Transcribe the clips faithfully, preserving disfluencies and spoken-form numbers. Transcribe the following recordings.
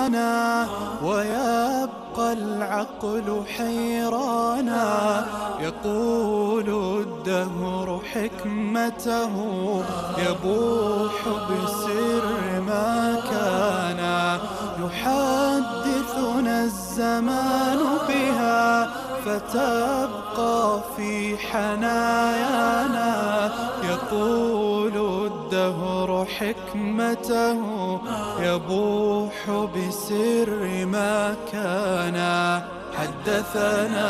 زمانا ويبقى العقل حيرانا. يقول الدهر حكمته يبوح بسر ما كان. يحدثنا الزمان بها فتبقى في حنايانا. يقول الدهر حكمته يبوح بسر ما كان. حدثنا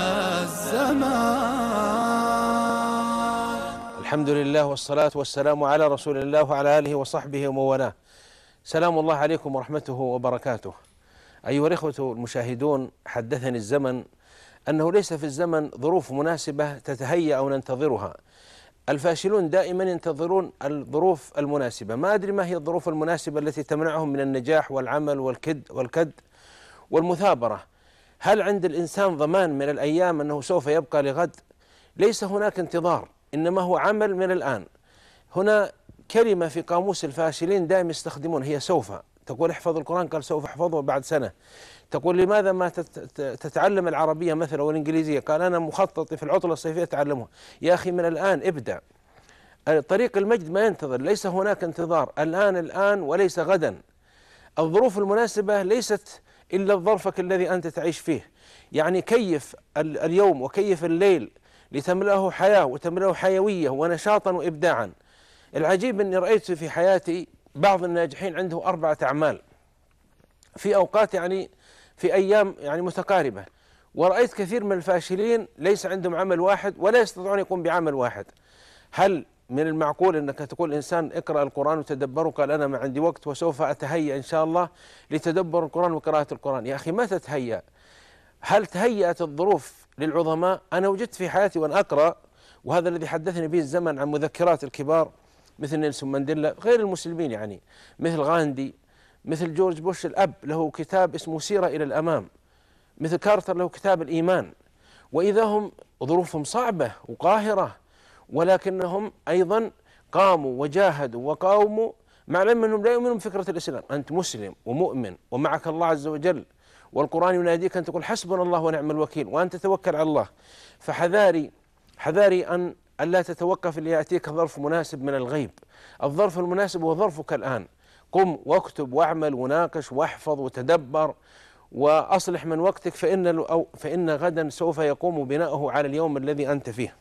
الزمان. الحمد لله والصلاة والسلام على رسول الله وعلى آله وصحبه ومن والاه. سلام الله عليكم ورحمته وبركاته. أيها الإخوة المشاهدون، حدثني الزمن أنه ليس في الزمن ظروف مناسبة تتهيأ أو ننتظرها. الفاشلون دائما ينتظرون الظروف المناسبة. ما أدري ما هي الظروف المناسبة التي تمنعهم من النجاح والعمل والكد والكد والمثابرة. هل عند الإنسان ضمان من الأيام أنه سوف يبقى لغد؟ ليس هناك انتظار، إنما هو عمل من الآن. هنا كلمة في قاموس الفاشلين دائما يستخدمون، هي سوف. تقول احفظ القرآن، قال سوف احفظه بعد سنة. تقول لماذا ما تتعلم العربية مثلا والإنجليزية؟ قال أنا مخطط في العطلة الصيفية أتعلمها. يا أخي من الآن ابدأ. طريق المجد ما ينتظر، ليس هناك انتظار. الآن الآن وليس غدا. الظروف المناسبة ليست إلا ظرفك الذي أنت تعيش فيه. يعني كيف اليوم وكيف الليل لتملأه حياة وتملأه حيوية ونشاطا وإبداعا. العجيب أني رأيت في حياتي بعض الناجحين عنده أربعة أعمال في أوقات، يعني في أيام يعني متقاربة، ورأيت كثير من الفاشلين ليس عندهم عمل واحد ولا يستطيعون يقوم بعمل واحد. هل من المعقول أنك تقول إنسان اقرأ القرآن وتدبره؟ قال أنا ما عندي وقت وسوف أتهيأ إن شاء الله لتدبر القرآن وقراءة القرآن. يا أخي ما تتهيأ. هل تهيأت الظروف للعظماء؟ أنا وجدت في حياتي وأنا أقرأ، وهذا الذي حدثني به الزمن عن مذكرات الكبار مثل نيلسون مانديلا، غير المسلمين يعني، مثل غاندي، مثل جورج بوش الأب له كتاب اسمه سيرة إلى الأمام، مثل كارتر له كتاب الإيمان. وإذا هم ظروفهم صعبة وقاهرة، ولكنهم أيضا قاموا وجاهدوا وقاوموا، مع العلم أنهم لا يؤمنون بفكرة الإسلام. أنت مسلم ومؤمن ومعك الله عز وجل، والقرآن يناديك أن تقول حسبنا الله ونعم الوكيل، وأن تتوكل على الله. فحذاري حذاري أن ألا تتوقف ليأتيك ظرف مناسب من الغيب. الظرف المناسب هو ظرفك الآن. قم واكتب واعمل وناقش واحفظ وتدبر وأصلح من وقتك، فإن, أو فإن غدا سوف يقوم بناؤه على اليوم الذي أنت فيه.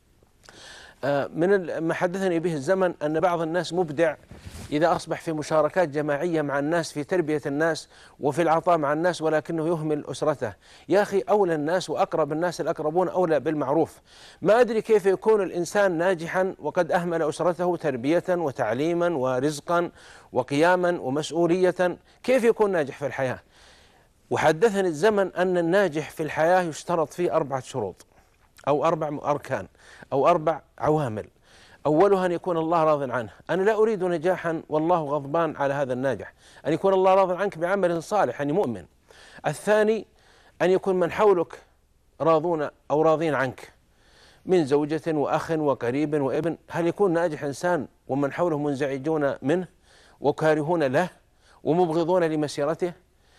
من ما حدثني به الزمن أن بعض الناس مبدع إذا أصبح في مشاركات جماعية مع الناس في تربية الناس وفي العطاء مع الناس، ولكنه يهمل أسرته. يا أخي أولى الناس وأقرب الناس الأقربون أولى بالمعروف. ما أدري كيف يكون الإنسان ناجحا وقد أهمل أسرته تربية وتعليما ورزقا وقياما ومسؤولية. كيف يكون ناجح في الحياة؟ وحدثني الزمن أن الناجح في الحياة يشترط فيه أربعة شروط أو أربع أركان أو أربع عوامل. أولها أن يكون الله راض عنه. أنا لا أريد نجاحا والله غضبان على هذا الناجح، أن يكون الله راض عنك بعمل صالح، يعني مؤمن. الثاني أن يكون من حولك راضون أو راضين عنك، من زوجة وأخ وقريب وابن. هل يكون ناجح إنسان ومن حوله منزعجون منه وكارهون له ومبغضون لمسيرته؟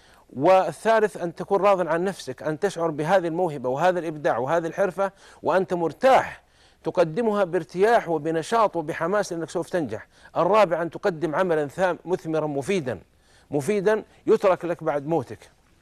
والثالث أن تكون راض عن نفسك، أن تشعر بهذه الموهبة وهذا الإبداع وهذه الحرفة وأنت مرتاح، تقدمها بارتياح وبنشاط وبحماس أنك سوف تنجح. الرابع أن تقدم عملا مثمرا مفيدا مفيدا يترك لك بعد موتك.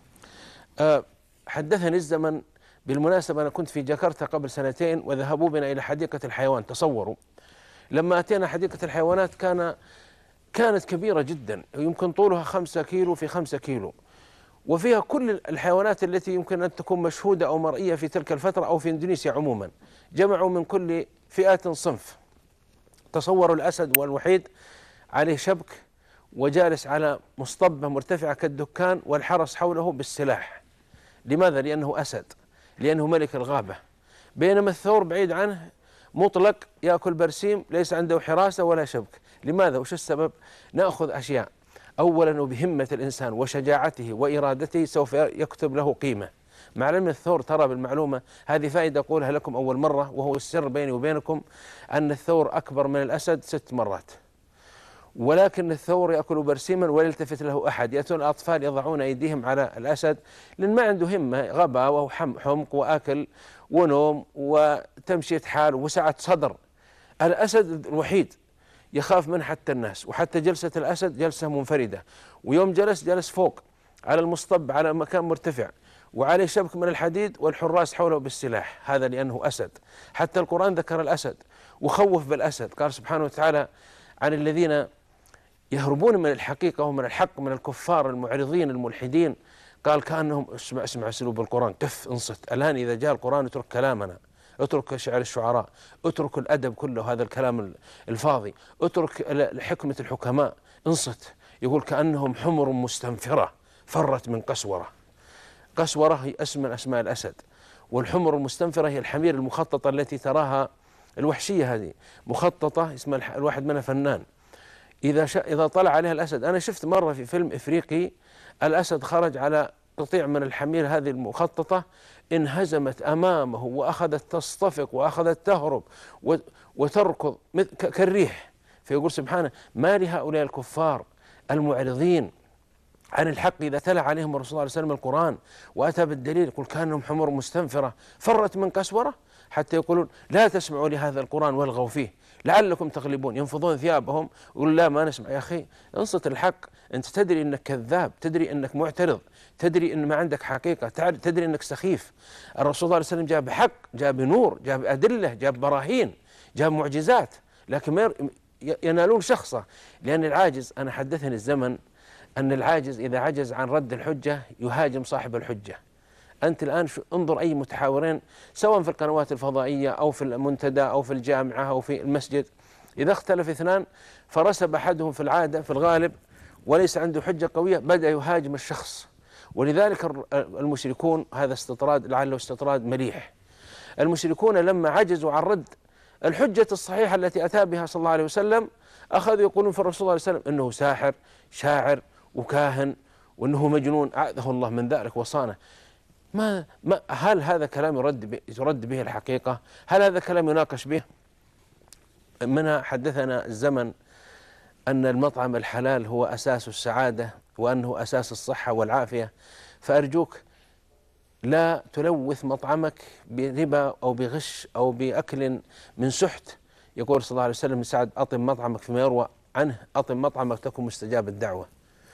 أه حدثني الزمن بالمناسبة، أنا كنت في جاكرتا قبل سنتين وذهبوا بنا إلى حديقة الحيوان. تصوروا لما أتينا حديقة الحيوانات كان كانت كبيرة جدا، يمكن طولها خمسة كيلو في خمسة كيلو، وفيها كل الحيوانات التي يمكن أن تكون مشهودة أو مرئية في تلك الفترة أو في إندونيسيا عموما. جمعوا من كل فئات صنف. تصوروا الأسد والوحيد عليه شبك وجالس على مصطبة مرتفعة كالدكان والحرس حوله بالسلاح. لماذا؟ لأنه أسد، لأنه ملك الغابة. بينما الثور بعيد عنه مطلق يأكل برسيم، ليس عنده حراسة ولا شبك. لماذا؟ وش السبب؟ نأخذ أشياء. أولا بهمة الإنسان وشجاعته وإرادته سوف يكتب له قيمة. مع علم الثور، ترى بالمعلومة هذه فائدة أقولها لكم أول مرة وهو السر بيني وبينكم، أن الثور أكبر من الأسد ست مرات. ولكن الثور يأكل برسيما ولا يلتفت له أحد. يأتون الأطفال يضعون أيديهم على الأسد لأن ما عنده همة، غباء وحمق وأكل ونوم وتمشية حال وسعة صدر. الأسد الوحيد يخاف منه حتى الناس، وحتى جلسة الأسد جلسة منفردة، ويوم جلس جلس فوق على المصطب على مكان مرتفع وعليه شبك من الحديد والحراس حوله بالسلاح، هذا لأنه أسد. حتى القرآن ذكر الأسد وخوف بالأسد، قال سبحانه وتعالى عن الذين يهربون من الحقيقة ومن الحق من الكفار المعرضين الملحدين، قال كأنهم، اسمع اسمع اسلوب القرآن، كف انصت الآن، إذا جاء القرآن اترك كلامنا، اترك شعر الشعراء، اترك الأدب كله هذا الكلام الفاضي، اترك حكمة الحكماء، انصت. يقول كأنهم حمر مستنفرة فرت من قسورة. قسورة هي اسم من أسماء الأسد، والحمر المستنفرة هي الحمير المخططة التي تراها الوحشية، هذه مخططة، اسم الواحد منها فنان. إذا إذا طلع عليها الأسد، أنا شفت مرة في فيلم إفريقي الأسد خرج على قطيع من الحمير هذه المخططة، انهزمت أمامه وأخذت تصطفق وأخذت تهرب وتركض كالريح. فيقول سبحانه ما لهؤلاء الكفار المعرضين عن الحق إذا تلا عليهم الرسول صلى الله عليه وسلم القرآن وأتى بالدليل، يقول كأنهم حمر مستنفرة فرت من قسورة، حتى يقولون لا تسمعوا لهذا القرآن والغوا فيه لعلكم تغلبون، ينفضون ثيابهم ويقولون لا ما نسمع. يا أخي انصت الحق، أنت تدري أنك كذاب، تدري أنك معترض، تدري أن ما عندك حقيقة، تدري أنك سخيف. الرسول صلى الله عليه وسلم جاء بحق، جاء بنور، جاء بأدلة، جاء براهين، جاء معجزات، لكن ما ينالون شخصه. لأن العاجز، أنا حدثني الزمن أن العاجز إذا عجز عن رد الحجة يهاجم صاحب الحجة. أنت الآن انظر أي متحاورين سواء في القنوات الفضائية أو في المنتدى أو في الجامعة أو في المسجد، إذا اختلف اثنان فرسب أحدهم في العادة في الغالب وليس عنده حجة قوية بدأ يهاجم الشخص. ولذلك المشركون، هذا استطراد لعله استطراد مليح، المشركون لما عجزوا عن رد الحجة الصحيحة التي أتى بها صلى الله عليه وسلم أخذوا يقولون في الرسول صلى الله عليه وسلم إنه ساحر شاعر وكاهن وإنه مجنون، أعاذه الله من ذلك وصانه. ما ما هل هذا كلام يرد يرد به الحقيقة؟ هل هذا كلام يناقش به؟ منها حدثنا الزمن أن المطعم الحلال هو أساس السعادة وأنه أساس الصحة والعافية، فأرجوك لا تلوث مطعمك بربا أو بغش أو بأكل من سحت. يقول صلى الله عليه وسلم سعد أطم مطعمك فيما يروى عنه، أطم مطعمك تكن مستجاب الدعوة.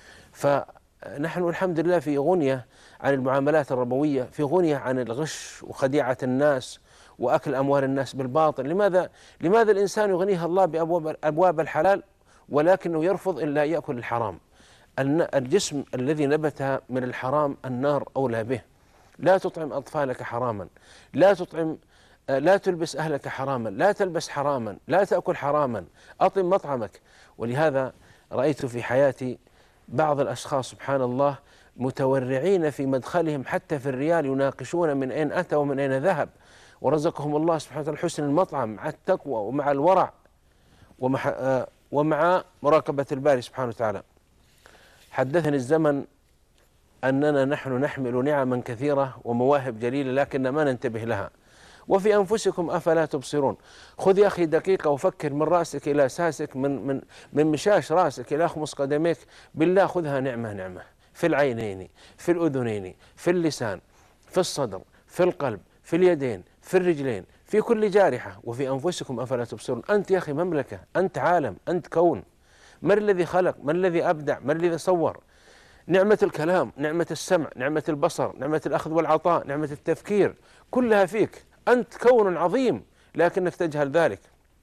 فنحن الحمد لله في غنية عن المعاملات الربوية، في غنية عن الغش وخديعة الناس وأكل أموال الناس بالباطل. لماذا لماذا الإنسان يغنيها الله بأبواب أبواب الحلال ولكنه يرفض إلا يأكل الحرام؟ الجسم الذي نبت من الحرام النار أولى به. لا تطعم أطفالك حراما، لا تطعم لا تلبس أهلك حراما، لا تلبس حراما، لا تأكل حراما، أطم مطعمك. ولهذا رأيت في حياتي بعض الأشخاص سبحان الله متورعين في مدخلهم حتى في الريال، يناقشون من أين أتى ومن أين ذهب، ورزقهم الله سبحانه وتعالى حسن المطعم مع التقوى ومع الورع ومع, ومع مراقبة الباري سبحانه وتعالى. حدثني الزمن أننا نحن نحمل نعما كثيرة ومواهب جليلة لكن ما ننتبه لها. وفي أنفسكم أفلا تبصرون. خذ يا أخي دقيقة وفكر من رأسك إلى ساسك، من من من مشاش رأسك إلى أخمص قدميك، بالله خذها نعمة نعمة، في العينين، في الأذنين، في اللسان، في الصدر، في القلب، في اليدين، في الرجلين، في كل جارحة. وفي أنفسكم أفلا تبصرون. أنت يا أخي مملكة، أنت عالم، أنت كون. من الذي خلق؟ من الذي أبدع؟ من الذي صور؟ نعمة الكلام، نعمة السمع، نعمة البصر، نعمة الأخذ والعطاء، نعمة التفكير، كلها فيك. أنت كون عظيم لكنك تجهل ذلك.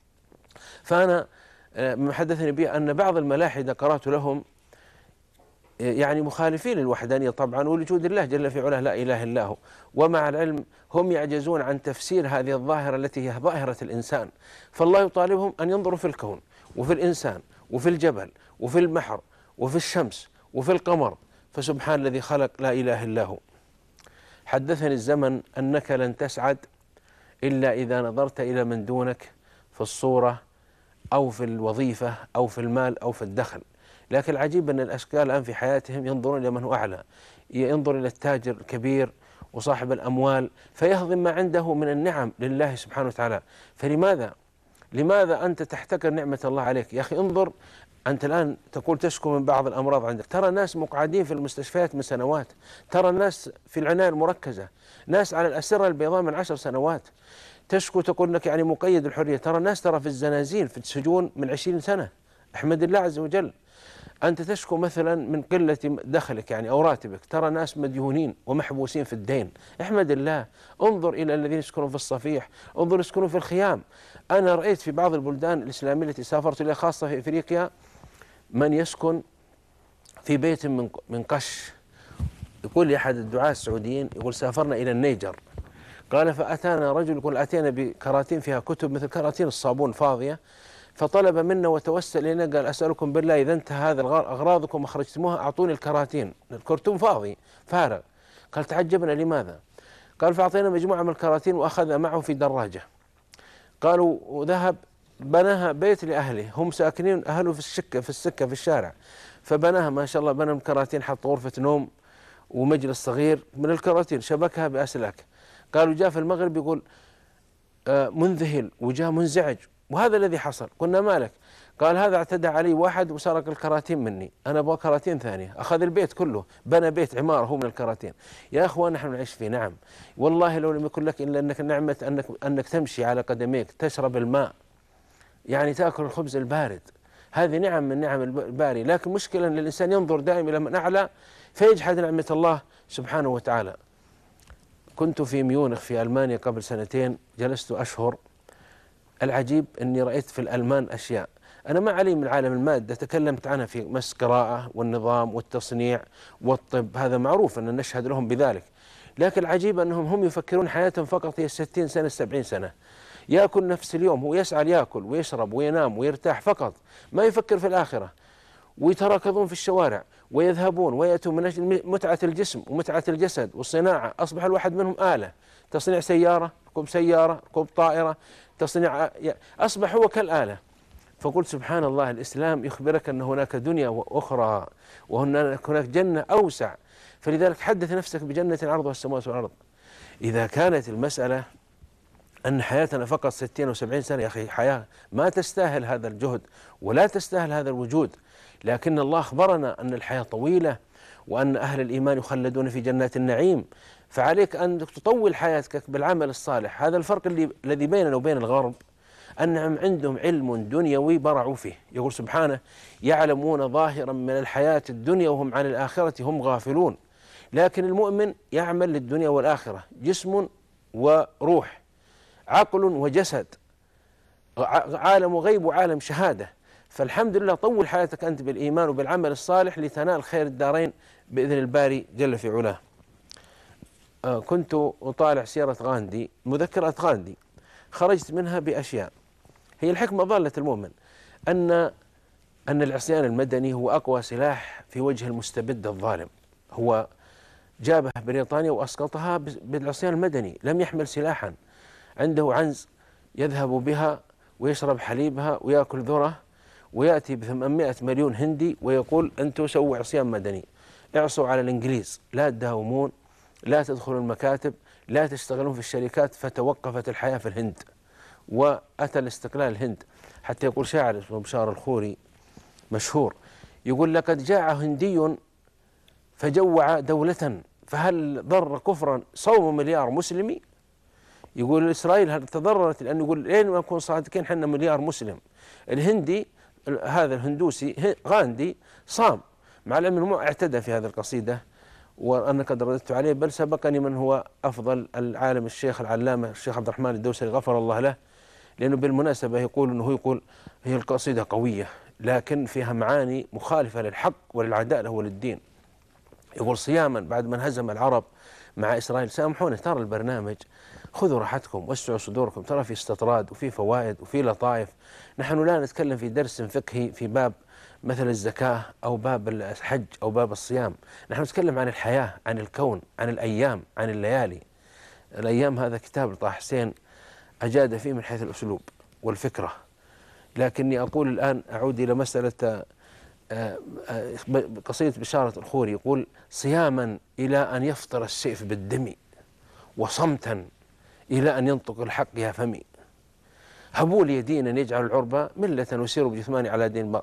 فأنا ما حدثني به أن بعض الملاحدة قرأت لهم يعني مخالفين للوحدانية طبعا ولوجود الله جل في علاه لا إله إلا هو، ومع العلم هم يعجزون عن تفسير هذه الظاهرة التي هي ظاهرة الإنسان. فالله يطالبهم أن ينظروا في الكون وفي الإنسان وفي الجبل وفي البحر وفي الشمس وفي القمر، فسبحان الذي خلق لا إله إلا هو. حدثني الزمن أنك لن تسعد إلا إذا نظرت إلى من دونك في الصورة أو في الوظيفة أو في المال أو في الدخل. لكن العجيب أن الأشكال الآن في حياتهم ينظرون إلى من هو أعلى، ينظر إلى التاجر الكبير وصاحب الأموال فيهضم ما عنده من النعم لله سبحانه وتعالى. فلماذا لماذا أنت تحتكر نعمة الله عليك؟ يا أخي انظر أنت الآن تقول تشكو من بعض الأمراض عندك، ترى ناس مقعدين في المستشفيات من سنوات، ترى الناس في العناية المركزة، ناس على الأسرة البيضاء من عشر سنوات. تشكو تقول لك يعني مقيد الحرية، ترى ناس ترى في الزنازين في السجون من عشرين سنة. احمد الله عز وجل. أنت تشكو مثلا من قلة دخلك يعني أو راتبك، ترى ناس مديونين ومحبوسين في الدين، احمد الله. انظر إلى الذين يسكنون في الصفيح، انظر يسكنون في الخيام. أنا رأيت في بعض البلدان الإسلامية التي سافرت إليها خاصة في إفريقيا من يسكن في بيت من من قش. يقول لي أحد الدعاة السعوديين، يقول سافرنا إلى النيجر، قال فأتانا رجل يقول أتينا بكراتين فيها كتب مثل كراتين الصابون فاضية، فطلب منا وتوسل إلينا قال أسألكم بالله إذا انتهى هذا أغراضكم أخرجتموها أعطوني الكراتين، الكرتون فاضي فارغ. قال تعجبنا لماذا؟ قال فأعطينا مجموعة من الكراتين وأخذ معه في دراجة. قالوا وذهب بناها بيت لأهله، هم ساكنين أهله في السكة في السكة في الشارع، فبناها ما شاء الله، بنى الكراتين، حط غرفة نوم ومجلس صغير من الكراتين، شبكها بأسلاك. قالوا جاء في المغرب يقول آه منذهل وجاء منزعج، وهذا الذي حصل. قلنا مالك؟ قال هذا اعتدى علي واحد وسرق الكراتين مني، أنا أبغى كراتين ثانية، أخذ البيت كله، بنى بيت عمارة هو من الكراتين. يا أخوان نحن نعيش في نعم، والله لو لم يكن لك إلا أنك نعمة أنك, أنك تمشي على قدميك، تشرب الماء، يعني تأكل الخبز البارد، هذه نعم من نعم الباري. لكن مشكلة أن الإنسان ينظر دائما إلى من أعلى فيجحد نعمة الله سبحانه وتعالى. كنت في ميونخ في ألمانيا قبل سنتين، جلست أشهر. العجيب أني رأيت في الألمان أشياء أنا ما علي من عالم المادة، تكلمت عنها في مس قراءة والنظام والتصنيع والطب، هذا معروف أن نشهد لهم بذلك. لكن العجيب أنهم هم يفكرون حياتهم فقط هي ستين سنة سبعين سنة، يأكل نفس اليوم، هو يسعى ليأكل ويشرب وينام ويرتاح فقط، ما يفكر في الآخرة. ويتراكضون في الشوارع ويذهبون ويأتون من أجل متعة الجسم ومتعة الجسد والصناعة. أصبح الواحد منهم آلة، تصنيع سيارة، ركوب سيارة، ركوب طائرة، تصنيع، أصبح هو كالآلة. فقلت سبحان الله، الإسلام يخبرك أن هناك دنيا أخرى وهناك جنة أوسع، فلذلك حدث نفسك بجنة عرضها السماوات والأرض. إذا كانت المسألة أن حياتنا فقط ستين وسبعين سنة، يا أخي حياة ما تستاهل هذا الجهد ولا تستاهل هذا الوجود. لكن الله أخبرنا أن الحياة طويلة وأن أهل الإيمان يخلدون في جنات النعيم، فعليك أن تطول حياتك بالعمل الصالح. هذا الفرق اللي الذي بيننا وبين الغرب، أنهم عندهم علم دنيوي برعوا فيه. يقول سبحانه يعلمون ظاهرا من الحياة الدنيا وهم عن الآخرة هم غافلون. لكن المؤمن يعمل للدنيا والآخرة، جسم وروح، عقل وجسد، عالم غيب وعالم شهادة. فالحمد لله طول حياتك أنت بالإيمان وبالعمل الصالح لتنال خير الدارين بإذن الباري جل في علاه. آه كنت أطالع سيرة غاندي، مذكرات غاندي، خرجت منها بأشياء. هي الحكمة ضالة المؤمن، أن أن العصيان المدني هو أقوى سلاح في وجه المستبد الظالم. هو جابه بريطانيا وأسقطها بالعصيان المدني، لم يحمل سلاحا، عنده عنز يذهب بها ويشرب حليبها ويأكل ذرة، ويأتي بثمانمائة مليون هندي ويقول أنتم سووا عصيان مدني، اعصوا على الإنجليز، لا تداومون، لا تدخلوا المكاتب، لا تشتغلون في الشركات. فتوقفت الحياة في الهند وأتى الاستقلال الهند. حتى يقول شاعر اسمه بشار الخوري مشهور، يقول لقد جاع هندي فجوع دولة، فهل ضر كفرا صوم مليار مسلمي؟ يقول إسرائيل هل تضررت؟ لأنه يقول لين ما نكون صادقين حنا مليار مسلم. الهندي هذا الهندوسي غاندي صام، مع العلم اعتدى في هذه القصيدة وأنا قد رددت عليه، بل سبقني من هو أفضل العالم الشيخ العلامة الشيخ عبد الرحمن الدوسري غفر الله له، لأنه بالمناسبة يقول أنه يقول هي القصيدة قوية لكن فيها معاني مخالفة للحق وللعدالة وللدين. يقول صياما بعد ما انهزم العرب مع إسرائيل، سامحوني ترى البرنامج خذوا راحتكم وسعوا صدوركم، ترى في استطراد وفي فوائد وفي لطائف. نحن لا نتكلم في درس فقهي في باب مثل الزكاة أو باب الحج أو باب الصيام، نحن نتكلم عن الحياة، عن الكون، عن الأيام، عن الليالي. الأيام هذا كتاب لطه حسين أجاد فيه من حيث الأسلوب والفكرة. لكني أقول الآن أعود إلى مسألة قصيدة بشارة الخوري، يقول صياما إلى أن يفطر السيف بالدم، وصمتا إلى أن ينطق الحق يا فمي. هبوا لي دينا يجعل العربة ملة وسيروا بجثماني على دين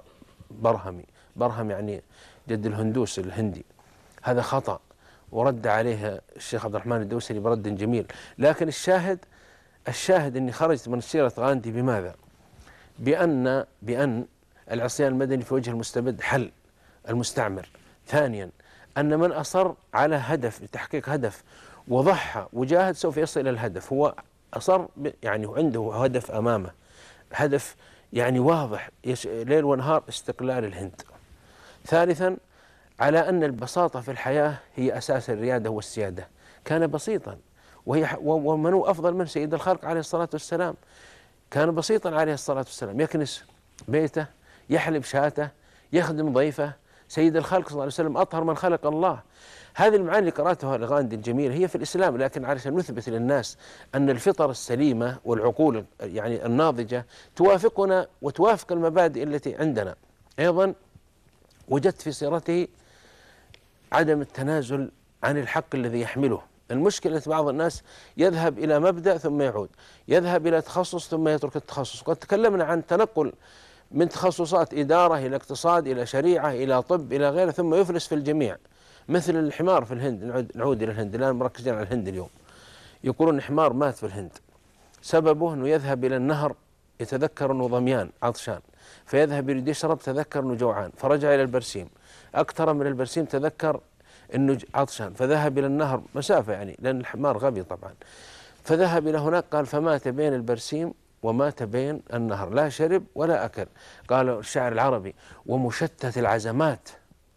برهمي. برهم يعني جد الهندوس الهندي. هذا خطأ، ورد عليه الشيخ عبد الرحمن الدوسري برد جميل. لكن الشاهد الشاهد أني خرجت من سيرة غاندي بماذا؟ بأن بأن العصيان المدني في وجه المستبد حل المستعمر. ثانيا أن من أصر على هدف لتحقيق هدف وضحى وجاهد سوف يصل إلى الهدف. هو أصر يعني عنده هدف أمامه، هدف يعني واضح ليل ونهار، استقلال الهند. ثالثا على أن البساطة في الحياة هي أساس الريادة والسيادة. كان بسيطا، وهي ومن هو أفضل من سيد الخلق عليه الصلاة والسلام؟ كان بسيطا عليه الصلاة والسلام، يكنس بيته، يحلب شاته، يخدم ضيفه. سيد الخلق صلى الله عليه وسلم أطهر من خلق الله. هذه المعاني اللي قرأتها لغاندي الجميلة هي في الإسلام، لكن علشان نثبت للناس أن الفطر السليمة والعقول يعني الناضجة توافقنا وتوافق المبادئ التي عندنا. أيضا وجدت في سيرته عدم التنازل عن الحق الذي يحمله. المشكلة بعض الناس يذهب إلى مبدأ ثم يعود، يذهب إلى تخصص ثم يترك التخصص. قد تكلمنا عن تنقل من تخصصات إدارة إلى اقتصاد إلى شريعة إلى طب إلى غيره، ثم يفلس في الجميع. مثل الحمار في الهند، نعود, نعود إلى الهند الآن، مركزين على الهند اليوم. يقولون حمار مات في الهند، سببه أنه يذهب إلى النهر يتذكر أنه ضميان عطشان، فيذهب يريد يشرب، تذكر أنه جوعان، فرجع إلى البرسيم، أكثر من البرسيم تذكر أنه عطشان، فذهب إلى النهر مسافة يعني، لأن الحمار غبي طبعا، فذهب إلى هناك، قال فمات بين البرسيم ومات بين النهر، لا شرب ولا أكل. قال الشاعر العربي: ومشتت العزمات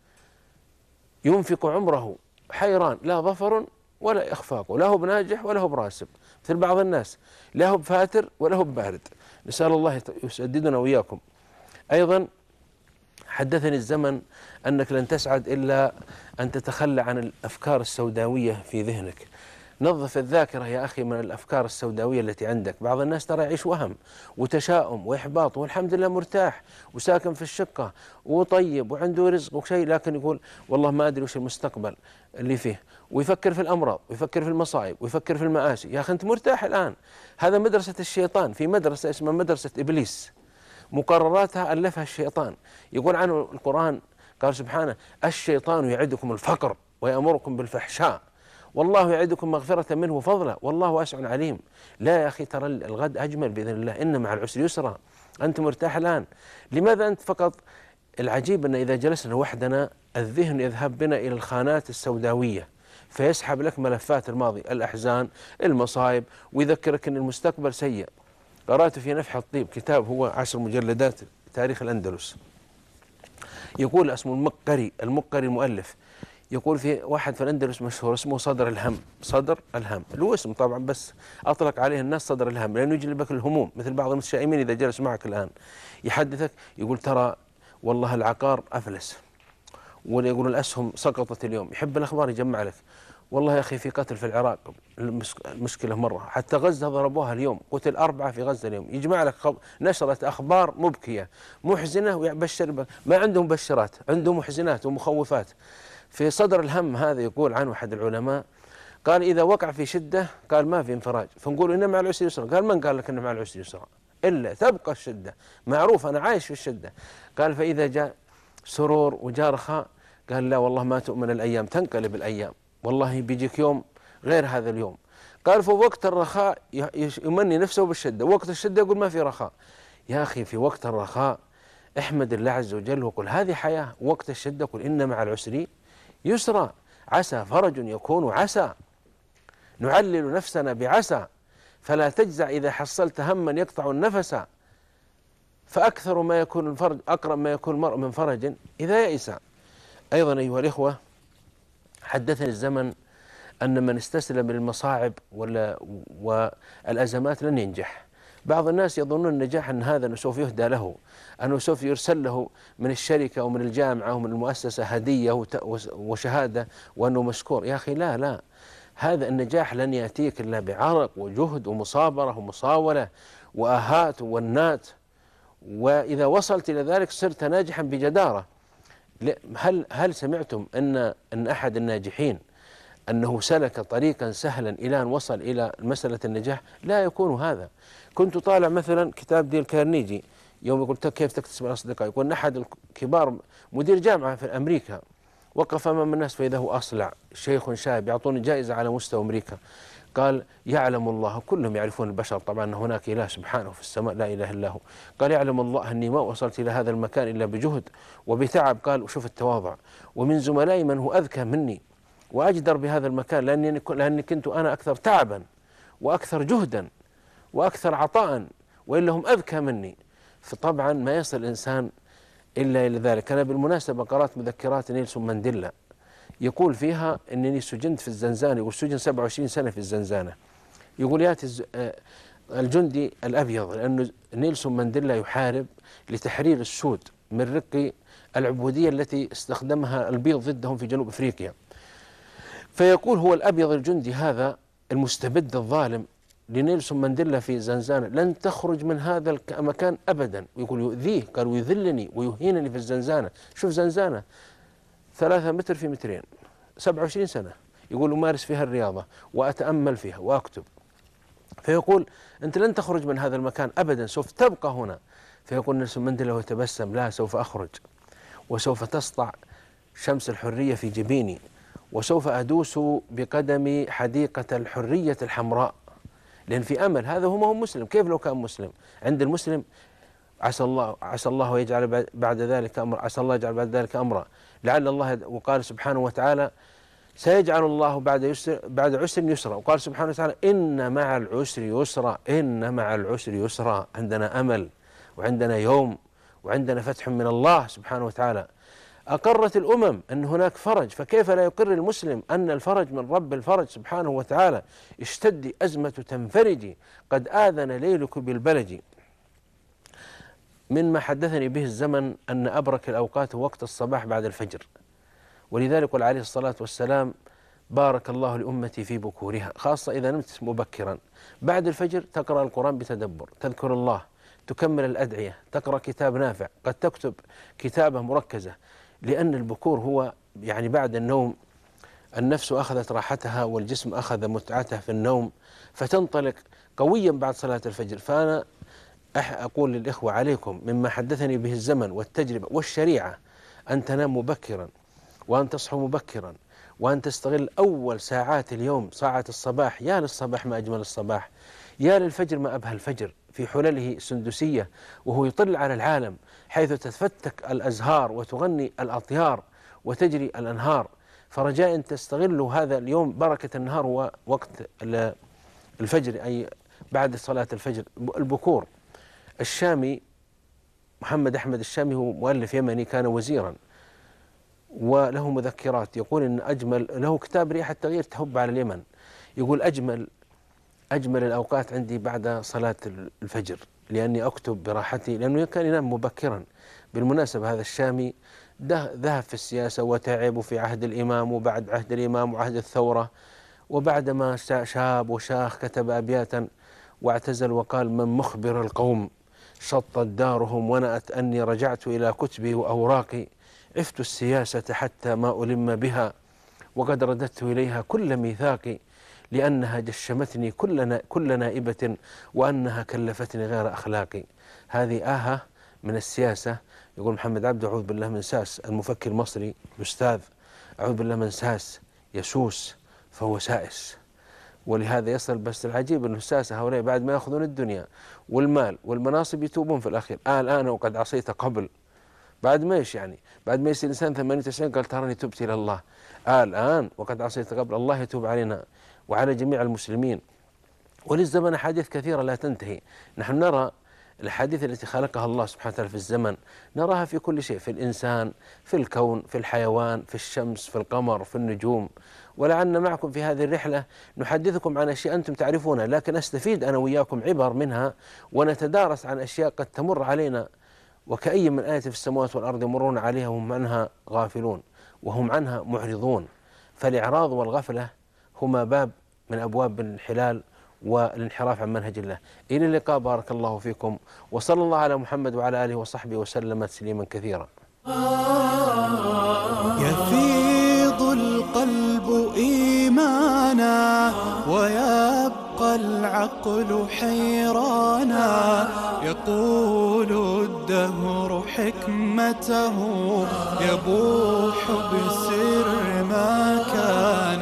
ينفق عمره حيران، لا ظفر ولا إخفاق، لا هو بناجح ولا هو براسب، مثل بعض الناس، لا هو بفاتر ولا هو ببارد. نسأل الله يسددنا وإياكم. أيضا حدثني الزمن أنك لن تسعد إلا أن تتخلى عن الأفكار السوداوية في ذهنك. نظف الذاكرة يا أخي من الأفكار السوداوية التي عندك. بعض الناس ترى يعيش وهم وتشاؤم وإحباط، والحمد لله مرتاح وساكن في الشقة وطيب وعنده رزق وشيء، لكن يقول والله ما أدري وش المستقبل اللي فيه، ويفكر في الأمراض ويفكر في المصائب ويفكر في المآسي. يا أخي أنت مرتاح الآن. هذا مدرسة الشيطان. في مدرسة اسمها مدرسة إبليس، مقرراتها ألفها الشيطان. يقول عنه القرآن، قال سبحانه: الشيطان يعدكم الفقر ويأمركم بالفحشاء والله يعدكم مغفرة منه وفضلا والله واسع عليم. لا يا أخي، ترى الغد أجمل بإذن الله، إن مع العسر يسرا. أنت مرتاح الآن، لماذا أنت فقط؟ العجيب أن إذا جلسنا وحدنا الذهن يذهب بنا إلى الخانات السوداوية، فيسحب لك ملفات الماضي، الأحزان، المصائب، ويذكرك أن المستقبل سيء. قرأت في نفح الطيب كتاب هو عشر مجلدات تاريخ الأندلس، يقول اسمه المقري، المقري المؤلف، يقول في واحد في الأندلس مشهور اسمه صدر الهم. صدر الهم له اسم طبعا، بس أطلق عليه الناس صدر الهم لأنه يجلبك الهموم. مثل بعض المتشائمين إذا جلس معك الآن يحدثك يقول ترى والله العقار أفلس، ولا يقول الأسهم سقطت اليوم، يحب الأخبار يجمع لك. والله يا أخي في قتل في العراق، المشكلة مرة، حتى غزة ضربوها اليوم، قتل أربعة في غزة اليوم. يجمع لك نشرة أخبار مبكية محزنة ويبشر، ما عندهم مبشرات، عندهم محزنات ومخوفات. في صدر الهم هذا يقول عنه أحد العلماء، قال إذا وقع في شدة قال ما في انفراج، فنقول إن مع العسر يسرا. قال من قال لك إن مع العسر يسرا؟ إلا تبقى الشدة، معروف أنا عايش في الشدة. قال فإذا جاء سرور وجاء رخاء قال لا والله ما تؤمن الأيام، تنقلب الأيام، والله بيجيك يوم غير هذا اليوم. قال في وقت الرخاء يمني نفسه بالشدة، وقت الشدة يقول ما في رخاء. يا أخي في وقت الرخاء احمد الله عز وجل وقل هذه حياة، وقت الشدة قل إن مع العسر يسرا، عسى فرج يكون عسى، نعلل نفسنا بعسى، فلا تجزع إذا حصلت هما يقطع النفس، فأكثر ما يكون الفرج أقرب ما يكون المرء من فرج إذا يئس. أيضا أيها الإخوة، حدثني الزمن أن من استسلم للمصاعب والأزمات لن ينجح. بعض الناس يظنون النجاح أن هذا أنه سوف يهدى له، أنه سوف يرسل له من الشركة أو من الجامعة أو من المؤسسة هدية وشهادة وأنه مشكور. يا أخي لا لا، هذا النجاح لن يأتيك إلا بعرق وجهد ومصابرة ومصاولة وآهات والنات، وإذا وصلت إلى ذلك صرت ناجحا بجدارة. هل هل سمعتم أن أن أحد الناجحين أنه سلك طريقا سهلا إلى أن وصل إلى مسألة النجاح؟ لا يكون هذا. كنت طالع مثلا كتاب ديل كارنيجي يوم يقول كيف تكتسب الأصدقاء؟ يقول أحد الكبار مدير جامعة في أمريكا وقف أمام الناس فإذا هو أصلع شيخ شاب يعطوني جائزة على مستوى أمريكا. قال يعلم الله، كلهم يعرفون البشر طبعا أن هناك إله سبحانه في السماء لا إله إلا هو. قال يعلم الله أني ما وصلت إلى هذا المكان إلا بجهد وبتعب. قال وشوف التواضع، ومن زملائي من هو أذكى مني وأجدر بهذا المكان لأني لأني كنت أنا أكثر تعبا وأكثر جهدا وأكثر عطاء وإلا هم أذكى مني. فطبعا ما يصل الإنسان إلا إلى ذلك. أنا بالمناسبة قرأت مذكرات نيلسون مانديلا يقول فيها أنني سجنت في الزنزانة، يقول سجن سبعة وعشرين سنة في الزنزانة. يقول يأتي الجندي الأبيض، لأنه نيلسون مانديلا يحارب لتحرير السود من رق العبودية التي استخدمها البيض ضدهم في جنوب أفريقيا. فيقول هو الأبيض الجندي هذا المستبد الظالم لنيلسون مانديلا في زنزانة لن تخرج من هذا المكان أبدا. ويقول يؤذيه، قال ويذلني ويهينني في الزنزانة. شوف زنزانة ثلاثة متر في مترين، سبعة وعشرين سنة، يقول أمارس فيها الرياضة وأتأمل فيها وأكتب. فيقول أنت لن تخرج من هذا المكان أبدا، سوف تبقى هنا. فيقول نيلسون مانديلا ويتبسم لا، سوف أخرج وسوف تسطع شمس الحرية في جبيني وسوف أدوس بقدمي حديقة الحرية الحمراء، لأن في أمل. هذا هو ما هو مسلم. كيف لو كان مسلم؟ عند المسلم عسى الله عسى الله يجعل بعد ذلك أمر عسى الله يجعل بعد ذلك أمرا لعل الله. وقال سبحانه وتعالى سيجعل الله بعد يسر بعد عسر يسرا. وقال سبحانه وتعالى إن مع العسر يسرا، إن مع العسر يسرا. عندنا أمل وعندنا يوم وعندنا فتح من الله سبحانه وتعالى. أقرت الأمم أن هناك فرج، فكيف لا يقر المسلم أن الفرج من رب الفرج سبحانه وتعالى؟ اشتدي أزمة تنفرجي قد آذن ليلك بالبلج. مما حدثني به الزمن أن أبرك الأوقات وقت الصباح بعد الفجر، ولذلك قال عليه الصلاة والسلام بارك الله لأمتي في بكورها، خاصة إذا نمت مبكرا. بعد الفجر تقرأ القرآن بتدبر، تذكر الله، تكمل الأدعية، تقرأ كتاب نافع، قد تكتب كتابة مركزة، لأن البكور هو يعني بعد النوم النفس أخذت راحتها والجسم أخذ متعته في النوم، فتنطلق قويا بعد صلاة الفجر. فأنا أقول للإخوة عليكم مما حدثني به الزمن والتجربة والشريعة أن تنام مبكرا وأن تصحوا مبكرا وأن تستغل أول ساعات اليوم، ساعة الصباح. يا للصباح ما أجمل الصباح، يا للفجر ما أبهى الفجر في حلله السندسية وهو يطل على العالم، حيث تتفتك الأزهار وتغني الأطيار وتجري الأنهار. فرجاء أن تستغلوا هذا اليوم، بركة النهار هو وقت الفجر، أي بعد صلاة الفجر البكور. الشامي محمد أحمد الشامي هو مؤلف يمني، كان وزيرا وله مذكرات، يقول إن أجمل له كتاب ريح التغيير تهب على اليمن. يقول أجمل أجمل الأوقات عندي بعد صلاة الفجر، لأني أكتب براحتي، لأنه كان ينام مبكرا. بالمناسبة هذا الشامي ذهب في السياسة وتعب في عهد الإمام وبعد عهد الإمام وعهد الثورة، وبعدما شاب وشاخ كتب أبياتا واعتزل وقال من مخبر القوم شطت دارهم ونأت أني رجعت إلى كتبي وأوراقي، عفت السياسة حتى ما ألم بها وقد رددت إليها كل ميثاقي، لأنها جشمتني كل كل نائبة وأنها كلفتني غير أخلاقي. هذه آهة من السياسة. يقول محمد عبده أعوذ بالله من ساس، المفكر المصري الأستاذ، أعوذ بالله من ساس يسوس فهو سائس. ولهذا يصل، بس العجيب أن الساسة هؤلاء بعد ما يأخذون الدنيا والمال والمناصب يتوبون في الأخير. آه الآن وقد عصيت قبل، بعد ما إيش يعني؟ بعد ما يصير الإنسان ثمانية وتسعين قال تراني تبت إلى الله. آه الآن وقد عصيت قبل، الله يتوب علينا وعلى جميع المسلمين. وللزمن أحاديث كثيرة لا تنتهي. نحن نرى الحديث التي خلقها الله سبحانه وتعالى في الزمن، نراها في كل شيء، في الإنسان، في الكون، في الحيوان، في الشمس، في القمر، في النجوم. ولعلنا معكم في هذه الرحلة نحدثكم عن أشياء أنتم تعرفونها، لكن أستفيد أنا وإياكم عبر منها، ونتدارس عن أشياء قد تمر علينا وكأي من آية في السماوات والأرض يمرون عليها وهم عنها غافلون وهم عنها معرضون. فالإعراض والغفلة هما باب من أبواب الانحلال والانحراف عن منهج الله. إلى اللقاء، بارك الله فيكم، وصلى الله على محمد وعلى آله وصحبه وسلم تسليما كثيرا. يفيض القلب إيمانا ويبقى والعقل حيرانا، يقول الدهر حكمته، يبوح بسر ما كان.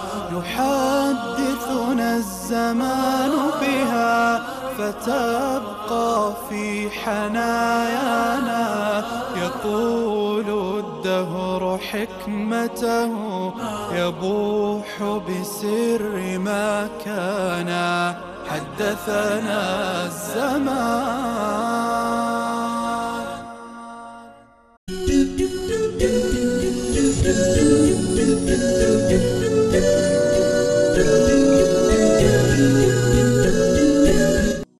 يحدثنا الزمان بها فتبقى في حنايانا، يقول الدهر حكمته، يبوح بسر ما كان. حدثنا الزمان.